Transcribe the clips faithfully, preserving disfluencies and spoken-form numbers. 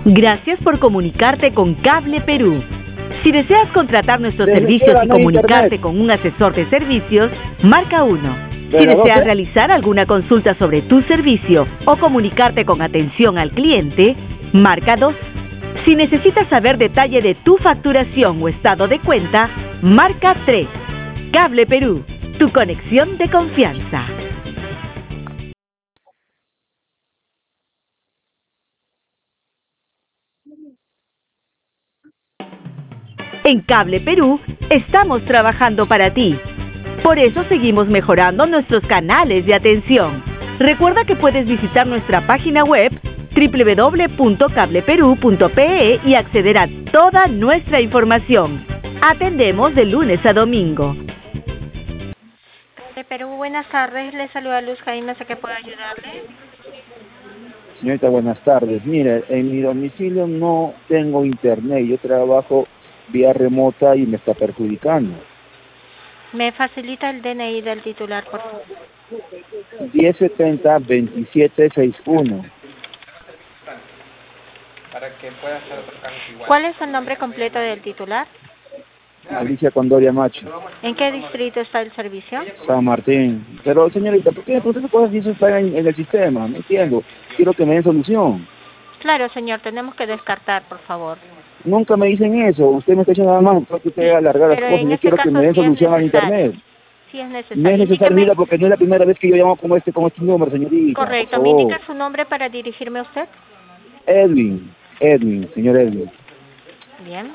Gracias por comunicarte con Cable Perú. Si deseas contratar nuestros servicios y comunicarte con un asesor de servicios, marca uno. Si deseas realizar alguna consulta sobre tu servicio o comunicarte con atención al cliente, marca dos. Si necesitas saber detalle de tu facturación o estado de cuenta, marca tres. Cable Perú, tu conexión de confianza. En Cable Perú estamos trabajando para ti. Por eso seguimos mejorando nuestros canales de atención. Recuerda que puedes visitar nuestra página web doble u doble u doble u punto cable perú punto pe e y acceder a toda nuestra información. Atendemos de lunes a domingo. Cable Perú, buenas tardes. Le saluda Luz Jaime, ¿sé que puedo ayudarle? Señorita, buenas tardes. Mire, en mi domicilio no tengo internet. Yo trabajo vía remota y me está perjudicando. ¿Me facilita el D N I del titular, por favor? diez setenta veintisiete sesenta y uno. Para que pueda hacer otros cambios igual. ¿Cuál es el nombre completo del titular? Alicia Condoria Macho. ¿En qué distrito está el servicio? San Martín. Pero señorita, ¿por qué por qué cosas eso está en, en el sistema? No entiendo. Quiero que me den solución. Claro, señor, tenemos que descartar, por favor. Nunca me dicen eso. Usted me está echando nada más porque usted alargar las Pero cosas. en Yo este quiero que caso me den sí es solución al necesario. internet. Sí es necesario. No es necesario, Indíqueme- mira, porque no es la primera vez que yo llamo con este con este número, señorita. Correcto, por ¿me favor. indica su nombre para dirigirme a usted? Edwin, Edwin, señor Edwin. Bien.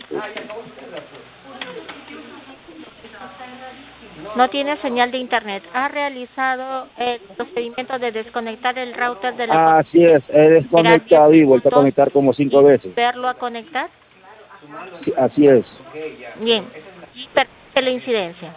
No tiene señal de internet. ¿Ha realizado el procedimiento de desconectar el router de la Así es, he desconectado y vuelto a conectar como cinco veces. verlo a conectar? Sí, así es. Bien. Y permite la incidencia.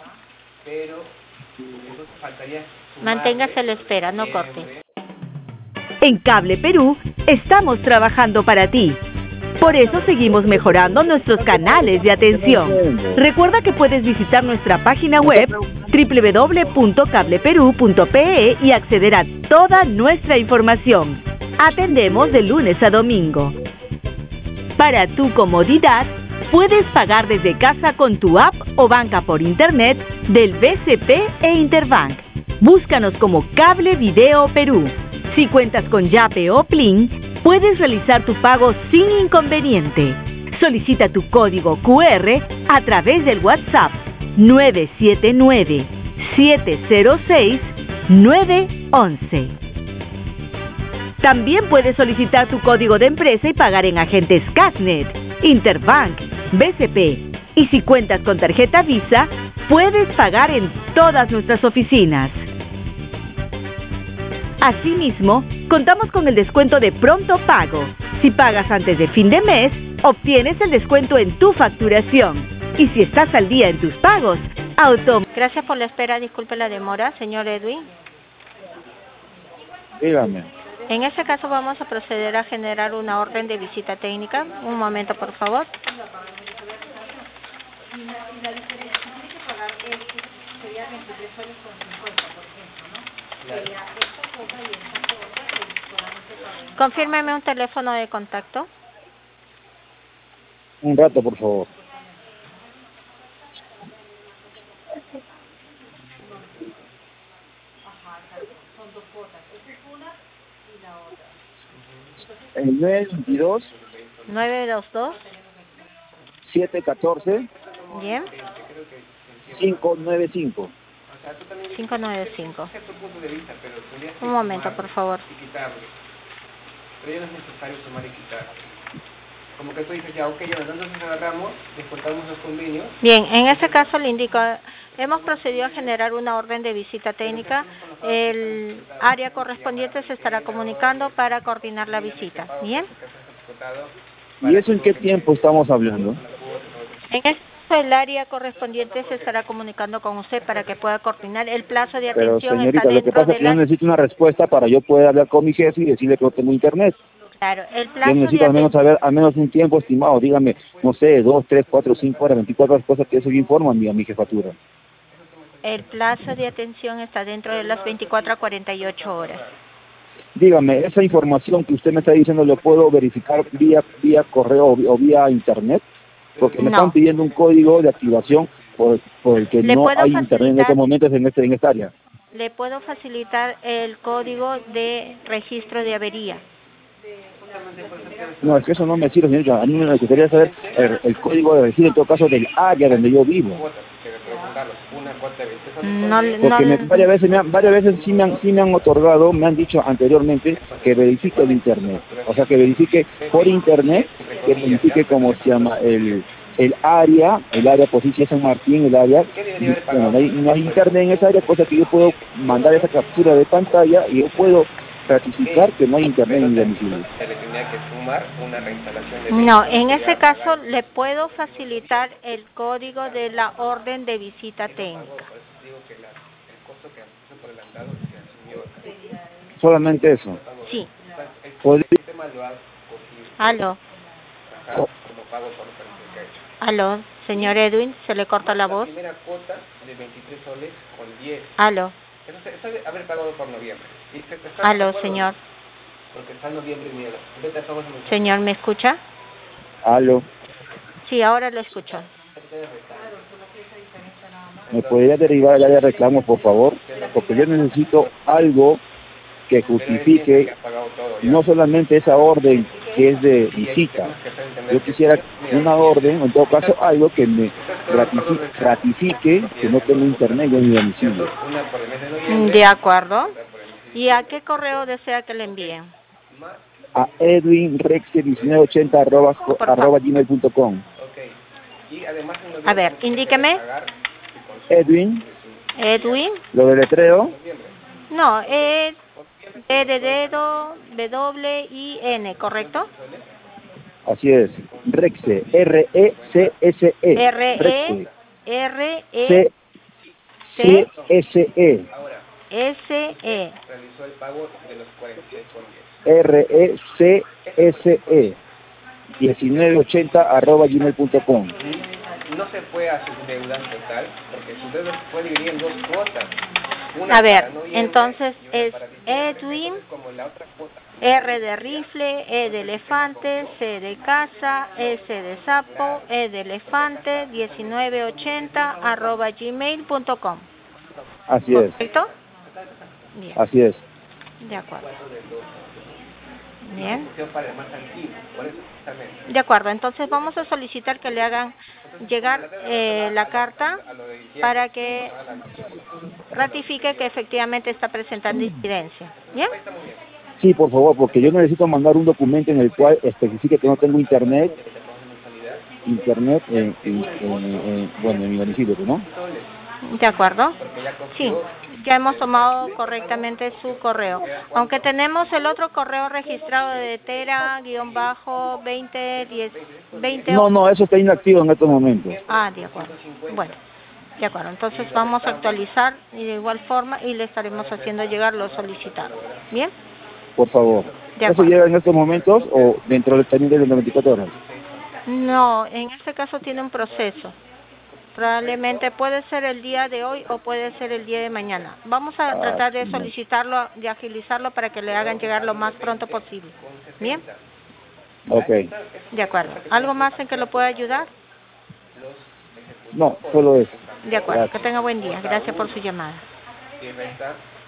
Manténgase a la espera, no corte. En Cable Perú estamos trabajando para ti. Por eso seguimos mejorando nuestros canales de atención. Recuerda que puedes visitar nuestra página web doble u doble u doble u punto cable perú punto pe e y acceder a toda nuestra información. Atendemos de lunes a domingo. Para tu comodidad, puedes pagar desde casa con tu app o banca por internet del B C P e Interbank. Búscanos como Cable Video Perú. Si cuentas con Yape o Plin, puedes realizar tu pago sin inconveniente. Solicita tu código cu erre a través del WhatsApp nueve siete nueve, siete cero seis, nueve uno uno. También puedes solicitar tu código de empresa y pagar en agentes Casnet, Interbank, B C P. Y si cuentas con tarjeta Visa, puedes pagar en todas nuestras oficinas. Asimismo, contamos con el descuento de pronto pago. Si pagas antes de fin de mes, obtienes el descuento en tu facturación. Y si estás al día en tus pagos, auto... Gracias por la espera, disculpe la demora, señor Edwin. Dígame. En este caso vamos a proceder a generar una orden de visita técnica. Un momento, por favor. Confírmeme un teléfono de contacto. Un rato, por favor. El nueve veintidós, nueve dos dos. siete catorce, Bien. cinco nueve cinco. cinco nueve cinco. Un momento, por favor. Pero ya no es necesario sumar y quitar. Como que tú dices, ya, ok, ya, entonces agarramos, descontamos los convenios. Bien, en este caso le indico, hemos procedido a generar una orden de visita técnica. El área correspondiente se estará comunicando para coordinar la visita. Bien. ¿Y eso en qué tiempo estamos hablando? En este caso, el área correspondiente se estará comunicando con usted para que pueda coordinar. El plazo de Pero atención señorita, está lo que dentro pasa es de que yo la... necesito una respuesta para yo poder hablar con mi jefe y decirle que no tengo internet. Claro, el Yo plazo necesito de al menos atención... saber, al menos un tiempo estimado, dígame, no sé, dos, tres, cuatro, cinco horas, veinticuatro cosas que eso yo informo a mi, a mi jefatura. El plazo de atención está dentro de las veinticuatro a cuarenta y ocho horas. Dígame, esa información que usted me está diciendo, ¿lo puedo verificar vía vía correo o, o vía internet? Porque me No. están pidiendo un código de activación por, por el que Le no puedo hay internet en facilitar- estos momentos en, este, en esta área. Le puedo facilitar el código de registro de avería. No, es que eso no me sirve, señorita. A mí me gustaría saber el, el código de registro, en todo caso, del área donde yo vivo. No, no, Porque me- varias veces, me han, varias veces sí me, han, sí me han otorgado, me han dicho anteriormente que verifique el internet. O sea, que verifique por internet, que verifique cómo se llama el, el área, el área posición San Martín, el área. Y, bueno, no hay, no hay internet en esa área, cosa que yo puedo mandar esa captura de pantalla y yo puedo ratificar que no hay internet en mi domicilio. No, en ese caso le puedo facilitar el código de la orden de visita técnica. Solamente eso. Sí. Podría- Aló. o- Aló, señor Edwin, se le corta la voz. Aló. Aló, señor. Señor, ¿me escucha? Aló, Sí, ahora lo escucho. ¿me podría derivar al área de reclamo, por favor? Porque yo necesito algo que justifique no solamente esa orden que es de visita. Yo quisiera una orden, en todo caso, algo que me ratifique, ratifique que no tengo internet en mi domicilio. De acuerdo. ¿Y a qué correo desea que le envíen? A edwinrexe diecinueve ochenta arroba, arroba gmail punto com. A ver, indíqueme. Edwin, Edwin. lo deletreo, No, E, D de dedo, W, I, N, ¿correcto? así es, Rexe, R E C S E, R, E, Rexe, R, E, C, C, S, E, S, E. R E C S E, diecinueve ochenta arroba gmail punto com. No se puede hacer deuda total, porque su deuda se puede dividir en dos cuotas. Una A ver, para noviembre entonces y una es para diciembre, Edwin, como la otra cuota. R de rifle, E de elefante, C de casa, S de sapo, E de elefante, diecinueve ochenta arroba gmail punto com. Así es, ¿Correcto? Bien, así es. de acuerdo. Bien. Para el más antiguo, por eso justamente. De acuerdo, entonces vamos a solicitar que le hagan llegar eh, la carta para que ratifique que efectivamente está presentando incidencia. ¿Bien? Sí, por favor, porque yo necesito mandar un documento en el cual especifique que no tengo internet, internet en, en, en, en- bueno, en mi domicilio, ¿no? De acuerdo. Sí, ya hemos tomado correctamente su correo. Aunque tenemos el otro correo registrado de tera guión bajo veinte diez veinte. No, no, eso está inactivo en estos momentos. Ah, de acuerdo. Bueno, de acuerdo. Entonces vamos a actualizar y de igual forma y le estaremos haciendo llegar lo solicitado. ¿Bien? Por favor. De ¿Eso acuerdo. llega en estos momentos o dentro del también de las veinticuatro horas? No, en este caso tiene un proceso. Probablemente puede ser el día de hoy o puede ser el día de mañana. Vamos a Ah, tratar de sí. solicitarlo, de agilizarlo para que le hagan llegar lo más pronto posible. ¿Bien? Ok. De acuerdo. ¿Algo más en que lo pueda ayudar? No, solo eso. De acuerdo. Gracias. Que tenga buen día. Gracias por su llamada. Y resta